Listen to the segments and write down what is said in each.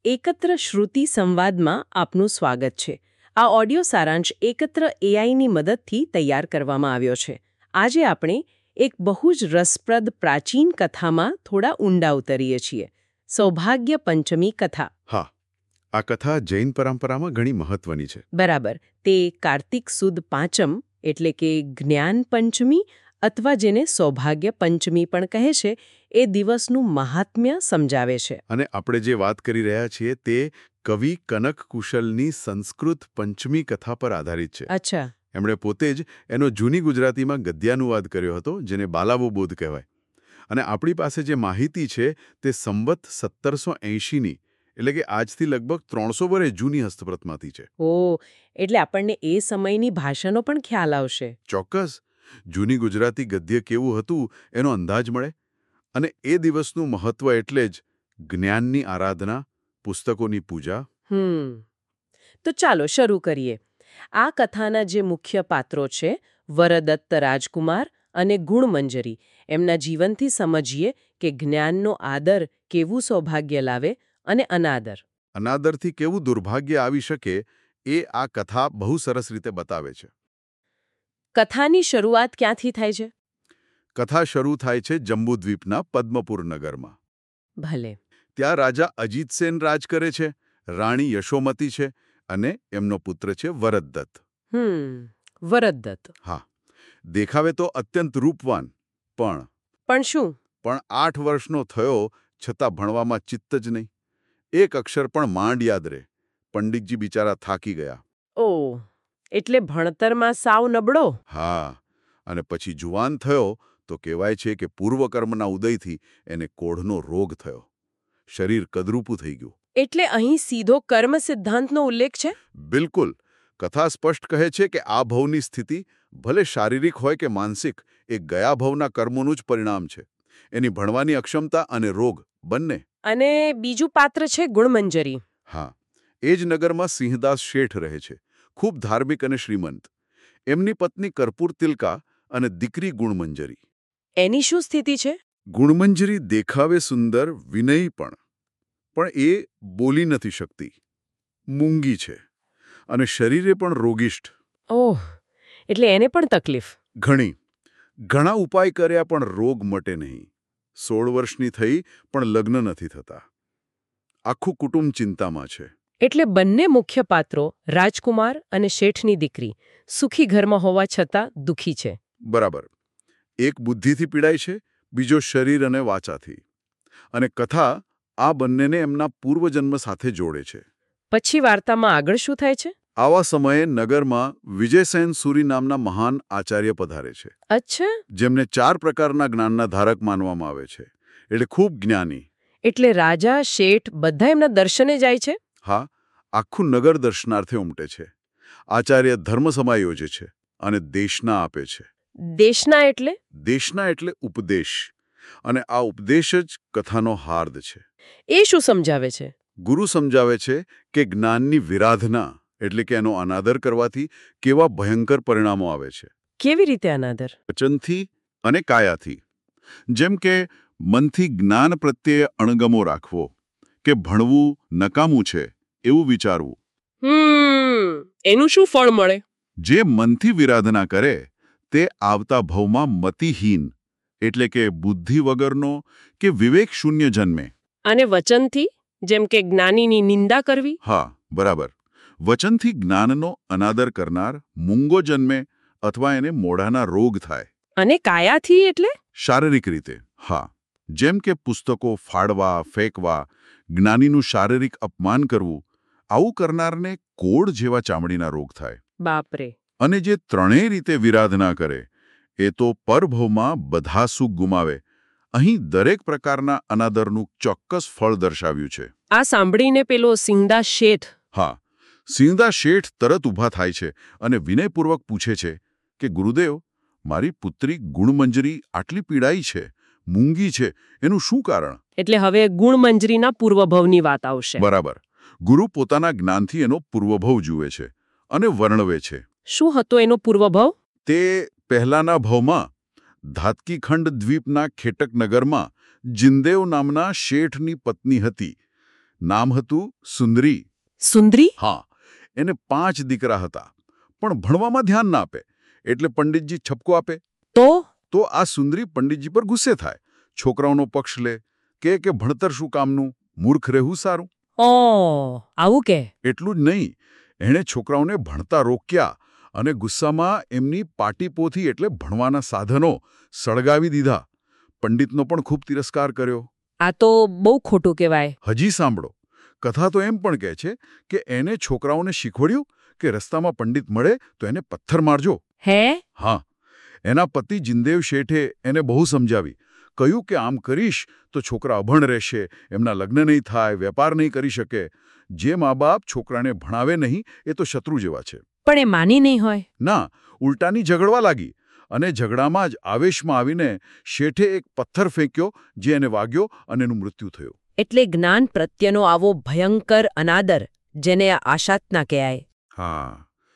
એકત્ર શ્રુતિ સંવાદમાં આપનું સ્વાગત છે. આ ઓડિયો સારાંશ એકત્ર એઆઈની મદદથી તૈયાર કરવામાં આવ્યો છે. આજે આપણે એક બહુ જ રસપ્રદ પ્રાચીન કથામાં થોડા ઊંડા ઉતરીએ છીએ. સૌભાગ્ય પંચમી કથા. હા, આ કથા જૈન પરંપરામાં ઘણી મહત્વની છે. બરાબર. તે કાર્તિક સુદ પાંચમ એટલે કે જ્ઞાન પંચમી અથવા જેને સૌભાગ્ય પંચમી પણ કહે છે એ દિવસનું મહાત્મ્ય સમજાવે છે. અને આપણે જે વાત કરી રહ્યા છીએ તે કવિ કનક કુશલની સંસ્કૃત પંચમી કથા પર આધારિત છે. અચ્છા. એમણે પોતે જ એનો જૂની ગુજરાતીમાં ગદ્યાનુવાદ કર્યો હતો, જેને બાલાવોબોધ કહેવાય. અને આપણી પાસે જે માહિતી છે તે સંવત 1780ની એટલે કે આજથી લગભગ 300 વર્ષ જૂની હસ્તપ્રતમાંથી છે. ઓહ, એટલે આપણને એ સમયની ભાષાનો પણ ખ્યાલ આવશે. ચોક્કસ. જૂની ગુજરાતી ગદ્ય કેવું હતું એનો અંદાજ મળે. અને એ દિવસનું મહત્વ એટલે જ જ્ઞાનની આરાધના, પુસ્તકોની પૂજા. તો ચાલો શરૂ કરીએ. આ કથાના જે મુખ્ય પાત્રો છે વરદત્ત રાજકુમાર અને ગુણમંજરી, એમના જીવનથી સમજીએ કે જ્ઞાનનો આદર કેવું સૌભાગ્ય લાવે અને અનાદરથી કેવું દુર્ભાગ્ય આવી શકે એ આ કથા બહુ સરસ રીતે બતાવે છે. કથાની શરૂઆત ક્યાંથી થાય છે? કથા શરૂ થાય છે જંબુદ્વીપના પદ્મપુર નગરમાં. ભલે. ત્યાં રાજા અજીતસેન રાજ કરે છે, રાણી યશોમતી છે અને એમનો પુત્ર છે વરદત્ત. વરદત્ત. હા, દેખાવે તો અત્યંત રૂપવાન, પણ શું? પણ 8 વર્ષનો થયો છતાં ભણવામાં ચિત્ત જ નહીં. એક અક્ષર પણ માંડ યાદ રહે. પંડિતજી બિચારા થાકી ગયા. ઓહ, એટલે ભણતરમાં સાવ નબળો. હા, અને પછી જુવાન થયો તો કહેવાય છે કે પૂર્વકર્મના ઉદયથી એને કોઢનો રોગ થયો. શરીર કદરૂપું થઈ ગયું. એટલે અહીં સીધો કર્મ સિદ્ધાંતનો ઉલ્લેખ છે? બિલકુલ. કથા સ્પષ્ટ કહે છે કે આ ભવની સ્થિતિ ભલે શારીરિક હોય કે માનસિક, એ ગયા ભવના કર્મોનું જ પરિણામ છે. એની ભણવાની અક્ષમતા અને રોગ બંને. અને બીજું પાત્ર છે ગુણમંજરી. હા, એ જ નગરમાં સિંહદાસ શેઠ રહે છે, ખૂબ ધાર્મિક અને શ્રીમંત. એમની પત્ની કર્પૂર તિલકા અને દીકરી ગુણમંજરી. એની શું સ્થિતિ છે? ગુણમંજરી દેખાવે સુંદર, વિનયી પણ એ બોલી નથી શકતી. મૂંગી છે અને શરીરે પણ રોગિષ્ઠ. ઓહ, એટલે એને પણ તકલીફ. ઘણા ઉપાય કર્યા પણ રોગ મટે નહીં. 16 વર્ષની થઈ પણ લગ્ન નથી થતા. આખું કુટુંબ ચિંતામાં છે. એટલે બંને મુખ્ય પાત્રો રાજકુમાર અને શેઠની દીકરી સુખી ઘરમાં હોવા છતાં દુઃખી છે. બરાબર. એક બુદ્ધિથી પીડાય છે, બીજો શરીર અને વાચાથી. અને કથા આ બંનેને એમના પૂર્વજન્મ સાથે જોડે છે. પછી વાર્તામાં આગળ શું થાય છે? આવા સમયે નગરમાં વિજયસેન સુરી નામના મહાન આચાર્ય પધારે છે. અચ્છા. જેમને 4 પ્રકારના જ્ઞાનના ધારક માનવામાં આવે છે. એટલે ખૂબ જ્ઞાની. એટલે રાજા, શેઠ બધા એમના દર્શને જાય છે? હા, આખું નગર દર્શનાર્થે ઉમટે છે. આચાર્ય ધર્મસભા યોજે છે અને દેશના આપે છે. દેશના એટલે? દેશના એટલે ઉપદેશ. અને આ ઉપદેશ જ કથાનો હાર્દ છે. એ શું સમજાવે છે? ગુરુ સમજાવે છે કે જ્ઞાનની વિરાધના એટલે કે એનો અનાદર કરવાથી કેવા ભયંકર પરિણામો આવે છે. કેવી રીતે અનાદર? વચનથી અને કાયાથી. જેમ કે મનથી જ્ઞાન પ્રત્યે અણગમો રાખવો, કે ભણવું નકામું છે એવું વિચારવું. એનું શું ફળ મળે? જે મનથી વિરાધના કરે તે આવતા ભવમાં મતિહીન એટલે કે બુદ્ધિ વગરનો કે વિવેક શૂન્ય જન્મે. અને વચનથી? જેમ કે જ્ઞાનીની નિંદા કરવી? હા, બરાબર. વચનથી જ્ઞાનનો અનાદર કરનાર મૂંગો જન્મે અથવા એને મોઢાના રોગ થાય. અને કાયાથી એટલે? શારીરિક રીતે. હા, જેમ કે પુસ્તકો ફાડવા, ફેંકવા, જ્ઞાનીનું શારીરિક અપમાન કરવું, આવું કરનારને કોઢ જેવા ચામડીના રોગ થાય. બાપરે. અને જે ત્રણેય રીતે વિરાધના કરે એ તો પરભવમાં બધા સુખ ગુમાવે. અહીં દરેક પ્રકારના અનાદરનું ચોક્કસ ફળ દર્શાવ્યું છે. આ સાંભળીને પેલો સિંહદાસ શેઠ. હા, સિંહદાસ શેઠ તરત ઊભા થાય છે અને વિનયપૂર્વક પૂછે છે કે ગુરુદેવ, મારી પુત્રી ગુણમંજરી આટલી પીડાઈ છે, મૂંગી છે, એનું શું કારણ? એટલે હવે ગુણમંજરીના પૂર્વભવની વાત આવશે. બરાબર. ગુરુ પોતાના જ્ઞાનથી એનો પૂર્વભવ જુએ છે અને વર્ણવે છે. શું હતો એનો પૂર્વભવ? તે પહેલાના ભવમાં ધાતકીખંડ દ્વીપના ખેટક નગરમાં જિંદેવ નામના શેઠની પત્ની હતી. નામ હતું સુંદરી. સુંદરી? હા, એને 5 દીકરા હતા, પણ ભણવામાં ધ્યાન ના આપે, એટલે પંડિતજી ઠપકો આપે. તો આ સુંદરી પંડિતજી પર ગુસ્સે થાય, છોકરાઓનો પક્ષ લે, કે ભણતર શું કામનું, મૂર્ખ રહેવું સારું. આવું કે? એટલું જ નહીં, એણે છોકરાઓને ભણતા રોક્યા અને ગુસ્સામાં એમની પાટીપોથી એટલે ભણવાના સાધનો સળગાવી દીધા. પંડિતનો પણ ખૂબ તિરસ્કાર કર્યો. આ તો બહુ ખોટું કહેવાય. હજી સાંભળો, કથા તો એમ પણ કહે છે કે એને છોકરાઓને શીખવાડ્યું કે રસ્તામાં પંડિત મળે તો એને પથ્થર મારજો. હે? હા, એના પતિ જિંદેવ શેઠે એને બહુ સમજાવી, કહ્યું કે આમ કરીશ તો છોકરા અભણ રહેશે, એમના લગ્ન નહીં થાય, વેપાર નહીં કરી શકે. જે મા બાપ છોકરાને ભણાવે નહીં એ તો શત્રુ જેવા છે. પણ એ માની નહીં હોય. ના, ઉલટાની ઝઘડવા લાગી, અને ઝઘડામાં જ આવેશમાં આવીને શેઠે એક પથ્થર ફેંક્યો, જે એને વાગ્યો અને એનું મૃત્યુ થયું. એટલે જ્ઞાન પ્રત્યેનો આવો ભયંકર અનાદર, જેને આશાતના કહેવાય. હા,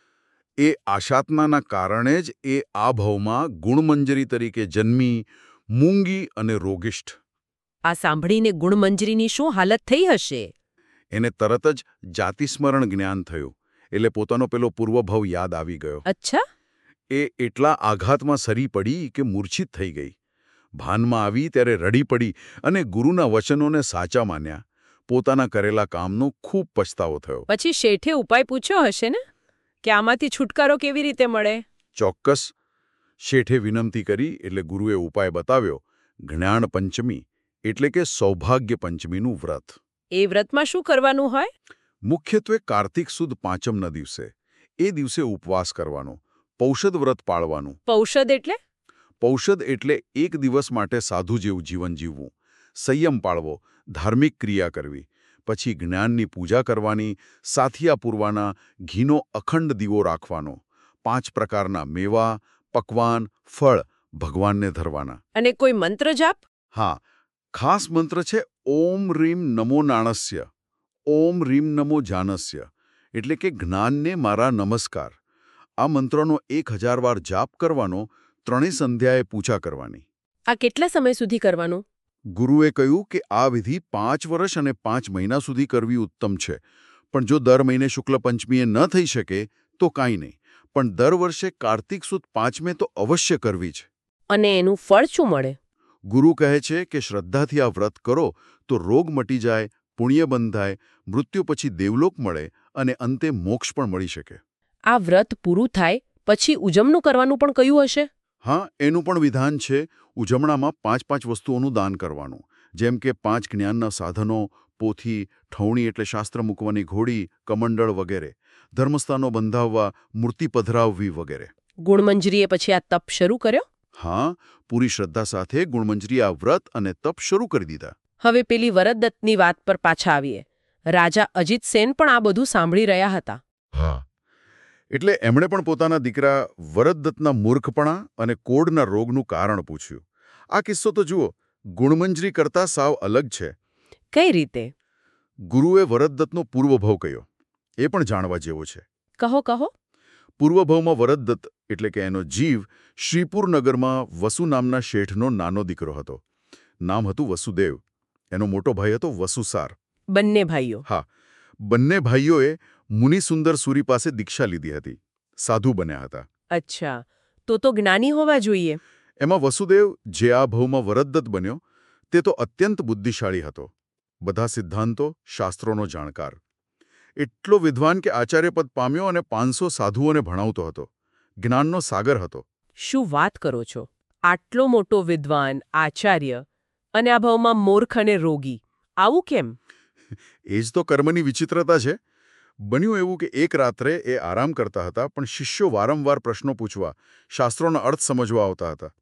એ આશાતનાના કારણે જ એ આ ભવમાં ગુણમંજરી તરીકે જન્મી, મૂંગી અને રોગિષ્ઠ. આ સાંભળીને ગુણમંજરીની શું હાલત થઈ હશે? એને તરત જ જાતિસ્મરણ જ્ઞાન થયું, એટલે પોતાનો પેલો પૂર્વભવ યાદ આવી ગયો. અચ્છા? એ એટલા આઘાતમાં સરી પડી કે મૂર્છિત થઈ ગઈ. ભાનમાં આવી ત્યારે રડી પડી અને ગુરુના વચનોને સાચા માન્યા. પોતાના કરેલા કામનો ખૂબ પછતાવો થયો. પછી શેઠે ઉપાય પૂછ્યો હશે ને, કે આમાંથી છુટકારો કેવી રીતે મળે? ચોક્કસ. શેઠે વિનંતી કરી એટલે ગુરુએ ઉપાય બતાવ્યો. જ્ઞાન પંચમી એટલે કે સૌભાગ્ય પંચમીનું વ્રત. એ વ્રતમાં શું કરવાનું હોય? મુખ્યત્વે કાર્તિક સુદ પાંચમના દિવસે. એ દિવસે ઉપવાસ કરવાનો, પૌષદ વ્રત પાળવાનું. પૌષદ એટલે? પૌષદ એટલે એક દિવસ માટે સાધુ જેવું જીવન જીવવું, સંયમ પાળવો, ધાર્મિક ક્રિયા કરવી, પછી જ્ઞાનની પૂજા કરવાની, સાથિયા પૂરવાના, ઘીનો અખંડ દીવો રાખવાનો, 5 પ્રકારના મેવા, પકવાન, ફળ ભગવાનને ધરવાના. અને કોઈ મંત્ર જાપ? હા, ખાસ મંત્ર છે ઓમ રીમ નમો નાણસ્ય, ઓમ રીમ નમો જાનસ્ય, એટલે કે જ્ઞાનને મારા નમસ્કાર. આ મંત્રનો 1000 વાર જાપ કરવાનો, 3 સંધ્યાએ પૂજા કરવાની. આ કેટલા સમય સુધી કરવાનું? ગુરુએ કહ્યું કે આ વિધિ 5 વર્ષ અને 5 મહિના સુધી કરવી ઉત્તમ છે, પણ જો દર મહિને શુક્લ પંચમીએ ન થઈ શકે તો કાંઈ નહીં, પણ દર વર્ષે કાર્તિક સુદ 5મે તો અવશ્ય કરવી છે. અને એનું ફળ શું મળે? ગુરુ કહે છે કે શ્રદ્ધાથી આ વ્રત કરો તો રોગ મટી જાય, પુણ્ય બંધાય, મૃત્યુ પછી દેવલોક મળે અને અંતે મોક્ષ પણ મળી શકે. આ વ્રત પૂરું થાય પછી ઉજમણું કરવાનું પણ કહ્યું હશે? હા, એનું પણ વિધાન છે. ઉજવણામાં 5 વસ્તુઓનું દાન કરવાનું, જેમ કે 5 જ્ઞાનના સાધનો, પોથી, ઠવણી એટલે શાસ્ત્ર મૂકવાની ઘોડી, કમંડળ વગેરે, ધર્મસ્થાનો બંધાવવા, મૂર્તિ પધરાવવી વગેરે. ગુણમંજરીએ પછી આ તપ શરૂ કર્યો? હા, પૂરી શ્રદ્ધા સાથે ગુણમંજરી આ વ્રત અને તપ શરૂ કરી દીધા. હવે પેલી વરદત્તની વાત પર પાછા આવીએ. રાજા અજિતસેન પણ આ બધું સાંભળી રહ્યા હતા. હા, એટલે એમણે પણ પોતાના દીકરા વરદત્તના મૂર્ખપણા અને કોઢના રોગનું કારણ પૂછ્યું. આ કિસ્સો તો જુઓ, ગુણમંજરી કરતાં સાવ અલગ છે. કઈ રીતે? ગુરુએ વરદત્તનો પૂર્વભવ કહ્યો. એ પણ જાણવા જેવો છે. કહો. પૂર્વભવમાં વરદત્ત એટલે કે એનો જીવ શ્રીપુર નગરમાં વસુ નામના શેઠનો નાનો દીકરો હતો. નામ હતું વસુદેવ. એનો મોટો ભાઈ હતો વસુસાર. બંને ભાઈઓ? હા. બંને ભાઈઓએ મુનિસુંદર સુરી પાસે દીક્ષા લીધી હતી. સાધુ બન્યા હતા. અચ્છા, તો જ્ઞાની હોવા જોઈએ. એમાં વસુદેવ, જે આ ભવમાં વરદત્ત બન્યો, તે તો અત્યંત બુદ્ધિશાળી હતો. બધા સિદ્ધાંતો, શાસ્ત્રોનો જાણકાર. એટલો વિદ્વાન કે આચાર્યપદ પામ્યો અને 500 સાધુઓને ભણાવતો હતો. જ્ઞાનનો સાગર હતો. શું વાત કરો છો? આટલો મોટો વિદ્વાન, આચાર્ય, અને આ ભાવમાં મૂર્ખ અને રોગી. આવું કેમ? એ જ તો કર્મની વિચિત્રતા છે. બન્યું એવું કે એક રાત્રે એ આરામ કરતા હતા, પણ શિષ્યો વારંવાર પ્રશ્નો પૂછવા, શાસ્ત્રોનો અર્થ સમજવા આવતા હતા.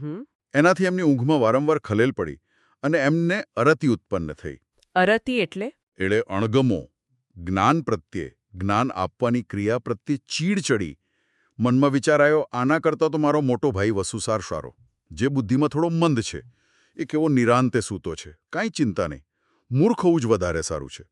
એનાથી એમની ઊંઘમાં વારંવાર ખલેલ પડી અને એમને અરતિ ઉત્પન્ન થઈ. અરતિ એટલે? એટલે અણગમો. જ્ઞાન પ્રત્યે, જ્ઞાન આપવાની ક્રિયા પ્રત્યે ચીડ ચડી. મનમાં વિચાર આવ્યો, આના કરતાં તો મારો મોટો ભાઈ વસુસાર સારો, જે બુદ્ધિમાં થોડો મંદ છે. એ કેવો નિરાંતે સૂતો છે, કાંઈ ચિંતા નહીં. મૂર્ખ હોવું જ વધારે સારું છે.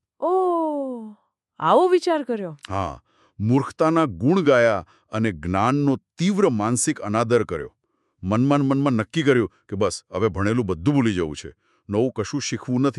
ઓહ, આવો વિચાર કર્યો? હા, મૂર્ખતાના ગુણ ગાયા અને જ્ઞાનનો તીવ્ર માનસિક અનાદર કર્યો. મનમાં નક્કી કર્યું કે બસ હવે ભણેલું બધું ભૂલી જવું છે, નવું કશું શીખવું નથી,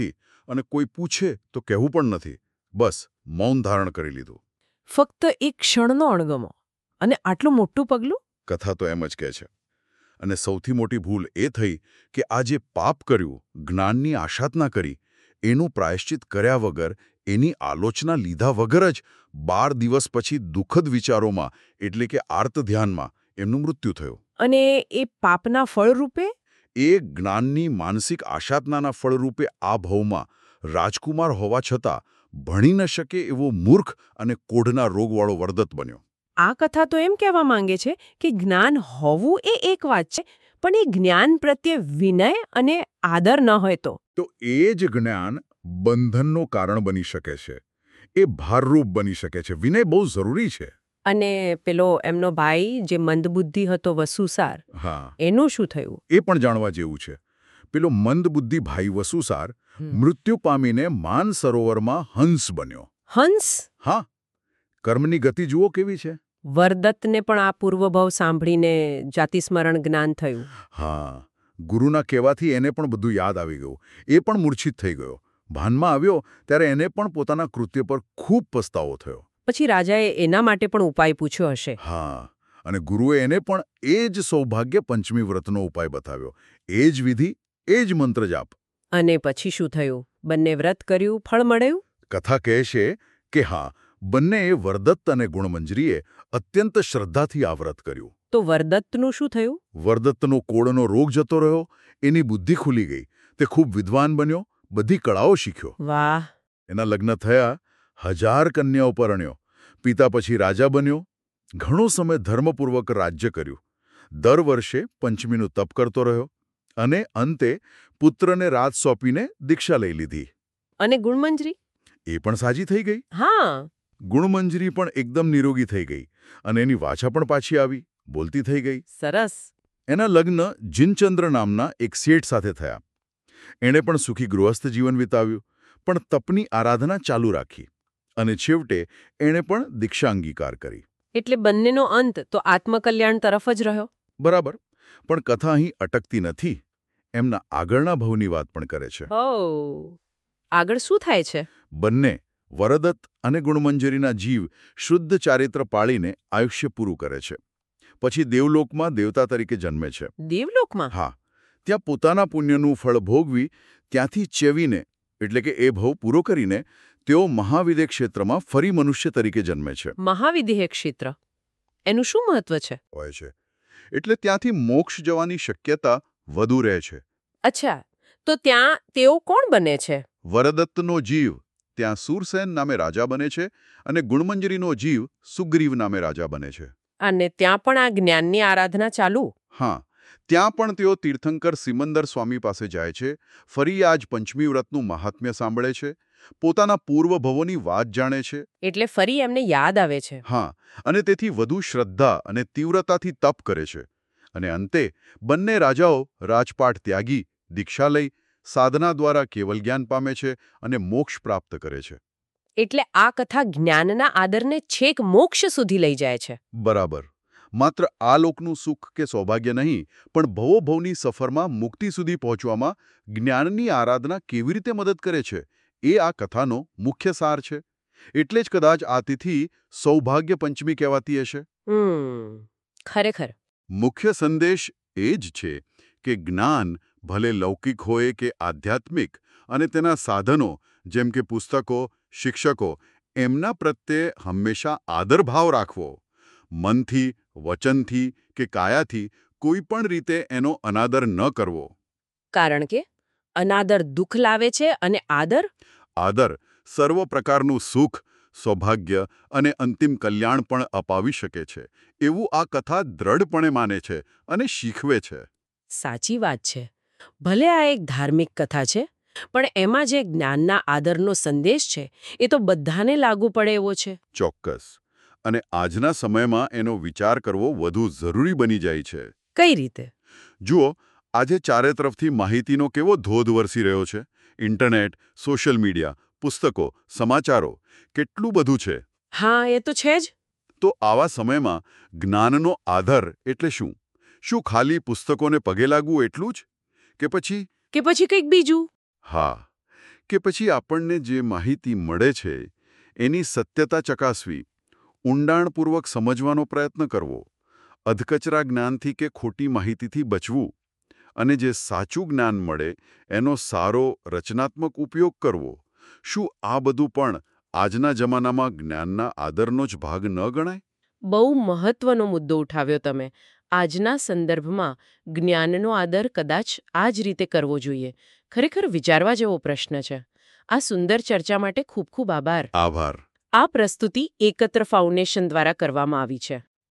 અને કોઈ પૂછે તો કહેવું પણ નથી. બસ મૌન ધારણ કરી લીધું. ફક્ત એક ક્ષણનો અણગમો અને આટલું મોટું પગલું? કથા તો એમ જ કહે છે. અને સૌથી મોટી ભૂલ એ થઈ કે આ જે પાપ કર્યું, જ્ઞાનની આશાતના કરી, એનું પ્રાયશ્ચિત કર્યા વગર, એની આલોચના લીધા વગર જ 12 દિવસ પછી દુઃખદ વિચારોમાં એટલે કે આર્ત ધ્યાનમાં એમનું મૃત્યુ થયું. અને એ પાપના ફળ રૂપે? એ જ્ઞાનની માનસિક આશાતનાના ફળરૂપે આ ભવમાં રાજકુમાર હોવા છતાં ભણી ન શકે એવો મૂર્ખ અને કોઢના રોગવાળો વર્દત બન્યો. આ કથા તો એમ કહેવા માંગે છે કે જ્ઞાન હોવું એ એક વાત છે, પણ એ જ્ઞાન પ્રત્યે વિનય અને આદર ન હોય તો એ જ જ્ઞાન બંધનનું કારણ બની શકે છે. એ ભારરૂપ બની શકે છે. વિનય બહુ જરૂરી છે. અને પેલો એમનો ભાઈ જે મંદબુદ્ધિ હતો વસુસાર, હા, એનું શું થયું? એ પણ જાણવા જેવું છે. પેલો મંદબુદ્ધિ ભાઈ વસુસાર મૃત્યુ પામીને માનસરોવરમાં હંસ બન્યો. હંસ? હા, કર્મની ગતિ જુઓ કેવી છે. વરદત્તને પણ આ પૂર્વભાવ સાંભળીને જાતિસ્મરણ જ્ઞાન થયું. હા, ગુરુના કહેવાથી એને પણ બધું યાદ આવી ગયું. એ પણ મૂર્છિત થઈ ગયો. ભાનમાં આવ્યો ત્યારે એને પણ પોતાના કૃત્ય પર ખૂબ પસ્તાવો થયો. પછી રાજાએ એના માટે પણ ઉપાય પૂછ્યો હશે. હા, અને ગુરુએ એને પણ એ જ સૌભાગ્ય પંચમી વ્રતનો ઉપાય બતાવ્યો. એ જ વિધિ, એ જ મંત્ર જાપ. અને પછી શું થયું? બંને વ્રત કર્યું, ફળ મળ્યું? કથા કહે છે કે હા, બંનેએ વરદત્ત અને ગુણમંજરીએ અત્યંત શ્રદ્ધાથી આ વ્રત કર્યું. તો વરદત્તનું શું થયું? વરદત્તનો કોળનો રોગ જતો રહ્યો, એની બુદ્ધિ ખુલી ગઈ. તે ખૂબ વિદ્વાન બન્યો, બધી કળાઓ શીખ્યો. વાહ! એના લગ્ન થયા, 1000 કન્યાઓ પરણ્યો. પિતા પછી રાજા બન્યો. ઘણો સમય ધર્મપૂર્વક રાજ્ય કર્યું. દર વર્ષે પંચમીનું તપ કરતો રહ્યો અને અંતે પુત્રને રાજ સોંપીને દીક્ષા લઈ લીધી. અને ગુણમંજરી? એ પણ સાજી થઈ ગઈ. હા. ગુણમંજરી પણ એકદમ નિરોગી થઈ ગઈ અને એની વાછા પણ પાછી આવી, બોલતી થઈ ગઈ. સરસ. એના લગ્ન જીનચંદ્ર નામના એક શેઠ સાથે થયા. એણે પણ સુખી ગૃહસ્થ જીવન વિતાવ્યું, પણ તપની આરાધના ચાલુ રાખી અને છેવટે એણે પણ દીક્ષા અંગીકાર કરી. એટલે બંનેનો અંત તો આત્મકલ્યાણ તરફ જ રહ્યો. બરાબર, પણ કથા અહીં અટકતી નથી. એમના આગળના ભવની વાત પણ કરે છે. આગળ શું થાય છે? બંને વરદત્ત અને ગુણમંજરીના જીવ શુદ્ધ ચારિત્ર પાળીને આયુષ્ય પૂરું કરે છે. પછી દેવલોકમાં દેવતા તરીકે જન્મે છે. દેવલોકમાં? હા, ત્યાં પોતાના પુણ્યનું ફળ ભોગવી ત્યાંથી ચેવીને એટલે કે એ ભવ પૂરો કરીને તેઓ મહાવિદ્ય ક્ષેત્રમાં ફરી મનુષ્ય તરીકે જન્મે છે. મહાવિદ્ય ક્ષેત્ર એનું શું મહત્વ છે? હોય છે એટલે ત્યાંથી મોક્ષ જવાની શક્યતા વધુ રહે છે. અચ્છા, તો ત્યાં તેઓ કોણ બને છે? વરદત્તનો જીવ ત્યાં સુરસેન નામે રાજા બને છે અને ગુણમંજરીનો જીવ સુગ્રીવ નામે રાજા બને છે. અને ત્યાં પણ આ જ્ઞાનની આરાધના ચાલુ? હા, ત્યાં પણ તેઓ તીર્થંકર સિમંદર સ્વામી પાસે જાય છે. ફરી આજ પંચમી વ્રતનું મહાત્મ્ય સાંભળે છે, પોતાના પૂર્વ ભવોની વાત જાણે છે. એટલે ફરી એમને યાદ આવે છે. હા, અને તેથી વધુ શ્રદ્ધા અને તીવ્રતાથી તપ કરે છે. અને અંતે બંને રાજાઓ રાજપાટ ત્યાગી દીક્ષા લઈ સાધના દ્વારા કેવલ જ્ઞાન પામે છે અને મોક્ષ પ્રાપ્ત કરે છે. એટલે આ કથા જ્ઞાનના આદરને છેક મોક્ષ સુધી લઈ જાય છે. બરાબર. માત્ર આ લોકનું સુખ કે સૌભાગ્ય નહીં, પણ ભવોભવની સફરમાં મુક્તિ સુધી પહોંચવામાં જ્ઞાનની આરાધના કેવી રીતે મદદ કરે છે, એ આ કથાનો મુખ્ય સાર છે. એટલે જ કદાચ આ તિથિ સૌભાગ્ય પંચમી કહેવાતી હશે. ખરેખર. મુખ્ય સંદેશ એ જ છે કે જ્ઞાન ભલે લૌકિક હોય કે આધ્યાત્મિક, અને તેના સાધનો જેમ કે પુસ્તકો, શિક્ષકો, એમના પ્રત્યે હંમેશા આદરભાવ રાખવો. મનથી, વચનથી કે કાયાથી કોઈ પણ રીતે એનો અનાદર ન કરવો. કારણ કે અનાદર દુઃખ લાવે છે અને આદર? આદર સર્વ પ્રકારનું સુખ, સૌભાગ્ય અને અંતિમ કલ્યાણ પણ અપાવી શકે છે, એવું આ કથા દ્રઢપણે માને છે અને શીખવે છે. સાચી વાત છે. ભલે આ એક ધાર્મિક કથા છે, પણ એમાં જે જ્ઞાનના આદરનો સંદેશ છે એ તો બધાને લાગુ પડે એવો છે. ચોક્કસ. અને આજના સમયમાં એનો વિચાર કરવો વધુ જરૂરી બની જાય છે. કઈ રીતે? જુઓ, આજે ચારે તરફથી માહિતીનો કેવો ધોધ વરસી રહ્યો છે. ઇન્ટરનેટ, સોશિયલ મીડિયા, પુસ્તકો, સમાચારો, કેટલું બધું છે. હા, એ તો છે જ. તો આવા સમયમાં જ્ઞાનનો આદર એટલે શું? શું ખાલી પુસ્તકોને પગે લાગવું એટલું જ? કે પછી કંઈક બીજું? હા, કે પછી આપણને જે માહિતી મળે છે એની સત્યતા ચકાસવી, ઊંડાણપૂર્વક સમજવાનો પ્રયત્ન કરવો, અધકચરા જ્ઞાનથી કે ખોટી માહિતીથી બચવું અને જે સાચું જ્ઞાન મળે એનો સારો રચનાત્મક ઉપયોગ કરવો, શું આ બધું પણ આજના જમાનામાં જ્ઞાનના આદરનો જ ભાગ ન ગણાય? બહુ મહત્વનો મુદ્દો ઉઠાવ્યો તમે. આજના સંદર્ભમાં જ્ઞાનનો આદર કદાચ આ જ રીતે કરવો જોઈએ. ખરેખર વિચારવા જેવો પ્રશ્ન છે. આ સુંદર ચર્ચા માટે ખૂબ ખૂબ આભાર. આભાર. આ પ્રસ્તુતિ એકત્ર ફાઉન્ડેશન દ્વારા કરવામાં આવી છે.